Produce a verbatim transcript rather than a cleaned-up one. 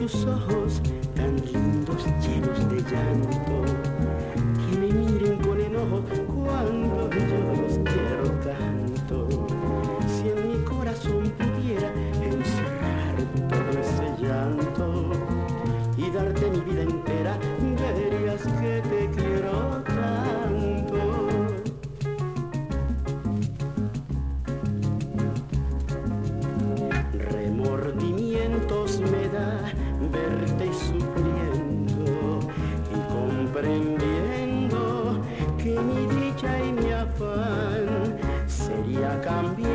sus ojos tan lindos, llenos de llanto, que me miren con enojo cuando yo los quiero tanto. Si en mi corazón pudiera encerrar todo ese llanto y darte mi vida entera, verías que te quiero tanto. Remordimientos me da verte sufriendo y comprendiendo que mi dicha y mi afán sería cambiar